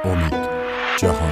امید جهان.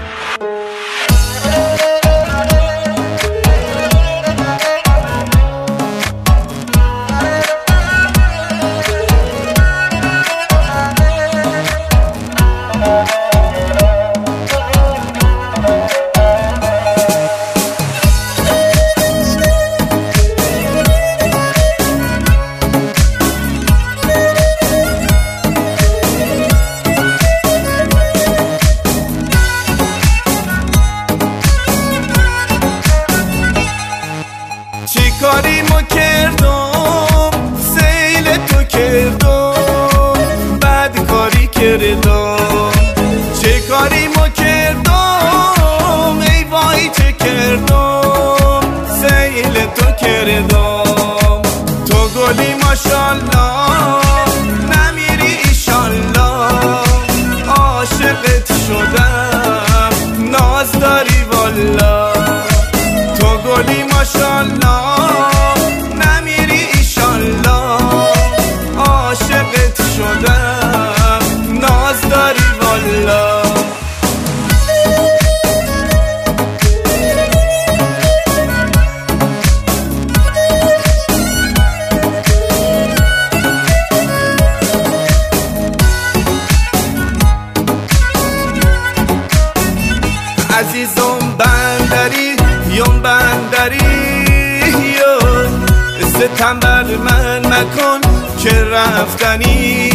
چی کاری ما کردم سیل تو کردم بد کاری کردم چه کاری ما کردم ای وای چه کردم سیل تو کردم تو گلی ماشالله نمیری ایشالله عاشقت شدم ناز داری والا تو گلی ماشالله نمیری ایشالله عاشقت شدم ناز داری والا عزیزم بندری یم بندری ستم بر من مکن که رفتنی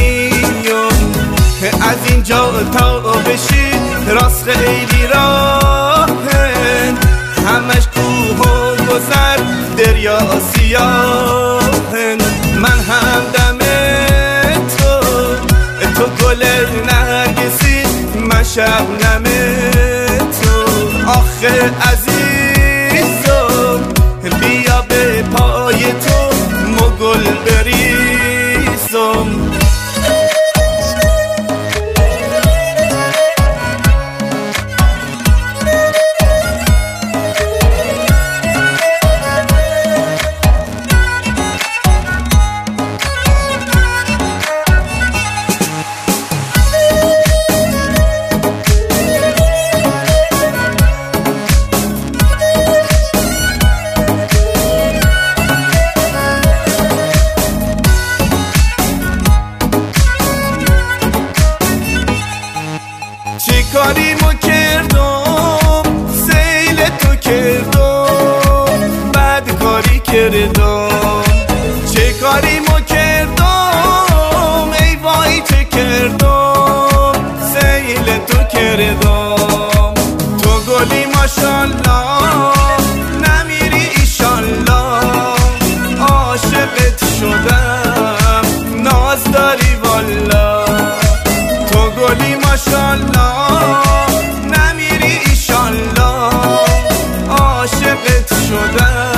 از اینجا تا بشی راست خیلی راهن همش کوه و گذر دریا سیاهن من همدم تو گل نرگسی من شبنم تو آخه عزیزم بیا به پای تو مگل بریزم چی کاری ما کردم سیل تو کردم بد کاری کردم چه کاری ما کردم ای وای چه کردم سیل تو کردم تو گلی ماشالله نمیری ایشالله عاشقت شدم ناز داری والا تو گلی ماشالله نمیری ایشالله عاشقت شدم